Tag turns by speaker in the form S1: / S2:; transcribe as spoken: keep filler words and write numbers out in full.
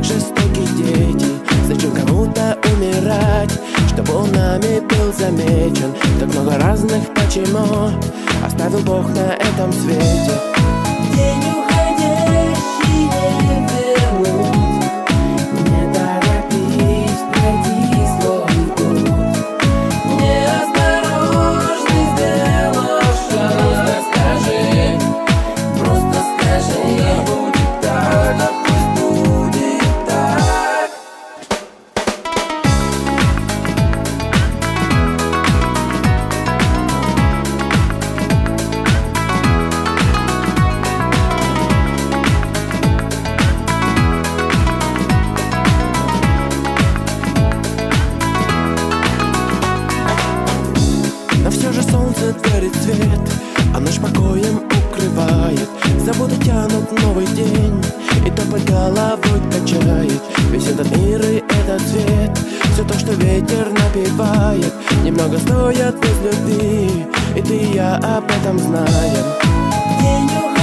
S1: жестокие дети. Зачем кому-то умирать, чтобы он нами был замечен? Так много разных почему оставил Бог на этом свете. День уходящий не вернуть, не торопись, пройди свой путь. Неосторожный сделав шаг, скажи, просто скажи, да будет так, да пусть будет так. Но все же солнце дарит свет, а ночь покоем укрывает. Заботы тянут новый день, и топот головой качает. Весь этот мир и этот свет, все то, что ветер напевает, немного стоят без любви, и ты и я об этом знаем. День